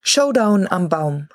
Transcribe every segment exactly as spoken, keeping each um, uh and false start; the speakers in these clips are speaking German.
Showdown am Baum.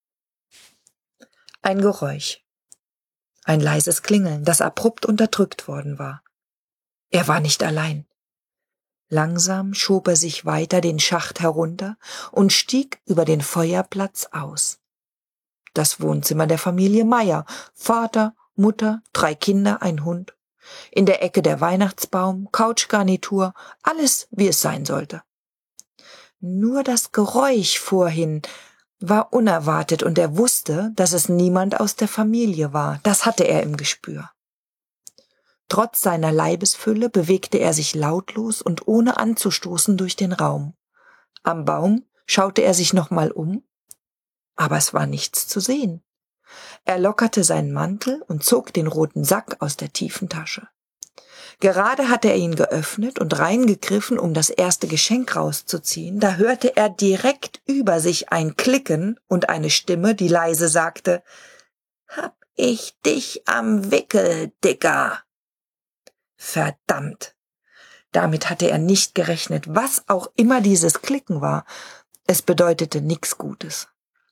Ein Geräusch. Ein leises Klingeln, das abrupt unterdrückt worden war. Er war nicht allein. Langsam schob er sich weiter den Schacht herunter und stieg über den Feuerplatz aus. Das Wohnzimmer der Familie Meier. Vater, Mutter, drei Kinder, ein Hund. In der Ecke der Weihnachtsbaum, Couchgarnitur, alles wie es sein sollte. Nur das Geräusch vorhin war unerwartet und er wusste, dass es niemand aus der Familie war. Das hatte er im Gespür. Trotz seiner Leibesfülle bewegte er sich lautlos und ohne anzustoßen durch den Raum. Am Baum schaute er sich nochmal um, aber es war nichts zu sehen. Er lockerte seinen Mantel und zog den roten Sack aus der tiefen Tasche. Gerade hatte er ihn geöffnet und reingegriffen, um das erste Geschenk rauszuziehen, da hörte er direkt über sich ein Klicken und eine Stimme, die leise sagte: »Hab ich dich am Wickel, Dicker!« Verdammt! Damit hatte er nicht gerechnet, was auch immer dieses Klicken war. Es bedeutete nichts Gutes.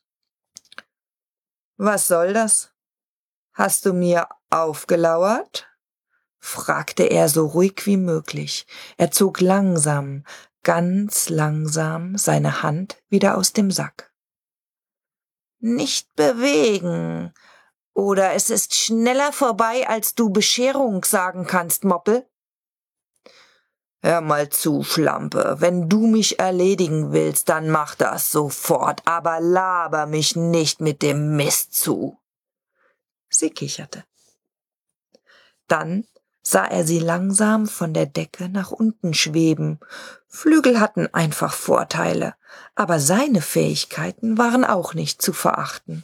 »Was soll das? Hast du mir aufgelauert?« fragte er so ruhig wie möglich. Er zog langsam, ganz langsam seine Hand wieder aus dem Sack. »Nicht bewegen, oder es ist schneller vorbei, als du Bescherung sagen kannst, Moppel.« »Hör mal zu, Schlampe, wenn du mich erledigen willst, dann mach das sofort, aber laber mich nicht mit dem Mist zu.« Sie kicherte. Dann sah er sie langsam von der Decke nach unten schweben. Flügel hatten einfach Vorteile, aber seine Fähigkeiten waren auch nicht zu verachten.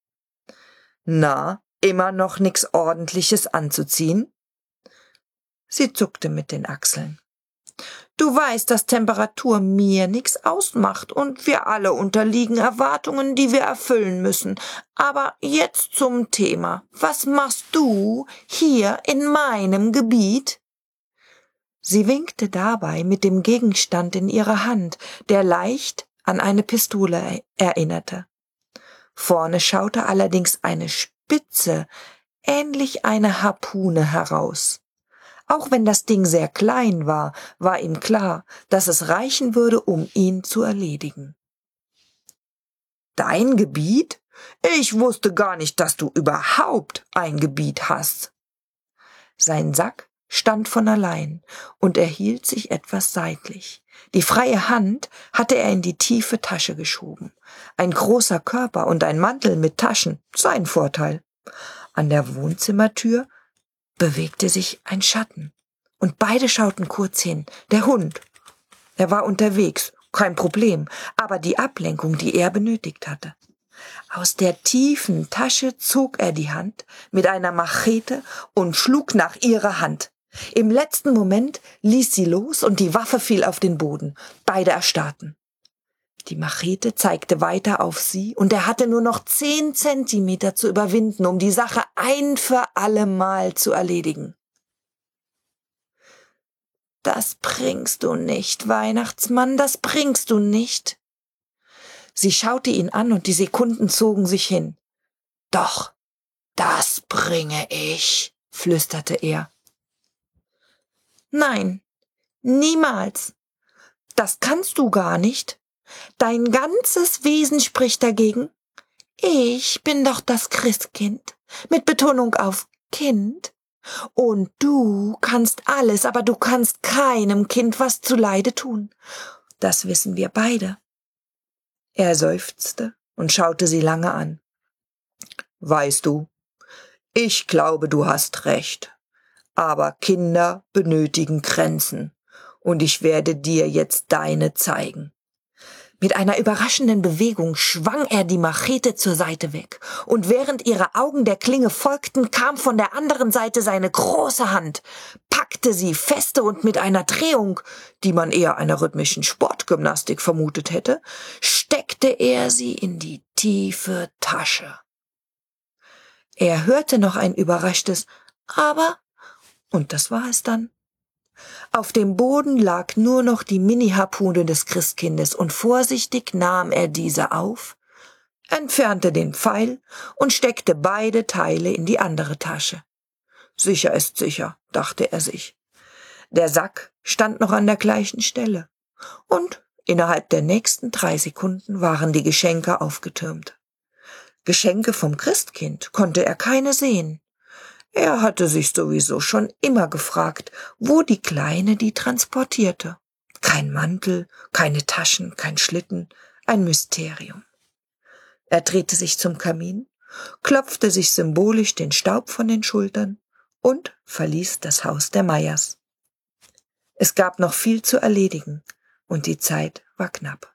»Na, immer noch nix Ordentliches anzuziehen?« Sie zuckte mit den Achseln. »Du weißt, dass Temperatur mir nix ausmacht und wir alle unterliegen Erwartungen, die wir erfüllen müssen. Aber jetzt zum Thema. Was machst du hier in meinem Gebiet?« Sie winkte dabei mit dem Gegenstand in ihrer Hand, der leicht an eine Pistole erinnerte. Vorne schaute allerdings eine Spitze, ähnlich einer Harpune, heraus. Auch wenn das Ding sehr klein war, war ihm klar, dass es reichen würde, um ihn zu erledigen. »Dein Gebiet? Ich wusste gar nicht, dass du überhaupt ein Gebiet hast.« Sein Sack stand von allein und er hielt sich etwas seitlich. Die freie Hand hatte er in die tiefe Tasche geschoben. Ein großer Körper und ein Mantel mit Taschen, sein Vorteil. An der Wohnzimmertür bewegte sich ein Schatten. Und beide schauten kurz hin. Der Hund. Er war unterwegs, kein Problem, aber die Ablenkung, die er benötigt hatte. Aus der tiefen Tasche zog er die Hand mit einer Machete und schlug nach ihrer Hand. Im letzten Moment ließ sie los und die Waffe fiel auf den Boden. Beide erstarrten. Die Machete zeigte weiter auf sie und er hatte nur noch zehn Zentimeter zu überwinden, um die Sache ein für alle Mal zu erledigen. »Das bringst du nicht, Weihnachtsmann, das bringst du nicht.« Sie schaute ihn an und die Sekunden zogen sich hin. »Doch, das bringe ich«, flüsterte er. »Nein, niemals. Das kannst du gar nicht. Dein ganzes Wesen spricht dagegen. Ich bin doch das Christkind, mit Betonung auf Kind. Und du kannst alles, aber du kannst keinem Kind was zuleide tun. Das wissen wir beide.« Er seufzte und schaute sie lange an. »Weißt du, ich glaube, du hast recht. Aber Kinder benötigen Grenzen. Und ich werde dir jetzt deine zeigen.« Mit einer überraschenden Bewegung schwang er die Machete zur Seite weg, und während ihre Augen der Klinge folgten, kam von der anderen Seite seine große Hand, packte sie feste und mit einer Drehung, die man eher einer rhythmischen Sportgymnastik vermutet hätte, steckte er sie in die tiefe Tasche. Er hörte noch ein überraschtes »Aber«, und das war es dann. Auf dem Boden lag nur noch die Mini-Harpune des Christkindes und vorsichtig nahm er diese auf, entfernte den Pfeil und steckte beide Teile in die andere Tasche. Sicher ist sicher, dachte er sich. Der Sack stand noch an der gleichen Stelle und innerhalb der nächsten drei Sekunden waren die Geschenke aufgetürmt. Geschenke vom Christkind konnte er keine sehen. Er hatte sich sowieso schon immer gefragt, wo die Kleine die transportierte. Kein Mantel, keine Taschen, kein Schlitten, ein Mysterium. Er drehte sich zum Kamin, klopfte sich symbolisch den Staub von den Schultern und verließ das Haus der Meyers. Es gab noch viel zu erledigen und die Zeit war knapp.